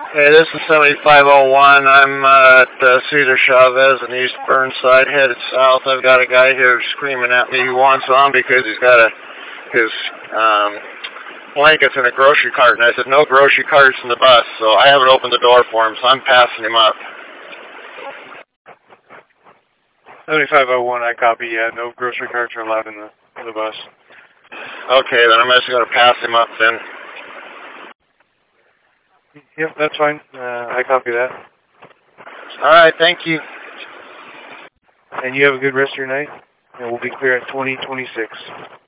Hey, this is 7501. I'm at Cesar Chavez in East Burnside, headed south. I've got a guy here screaming at me who wants on because he's got his blankets in a grocery cart. And I said, no grocery carts in the bus. So I haven't opened the door for him, so I'm passing him up. 7501, I copy. Yeah, no grocery carts are allowed in the bus. Okay, then I'm just going to pass him up then. Yep, that's fine. I copy that. All right, thank you. And you have a good rest of your night. And we'll be clear at 2026.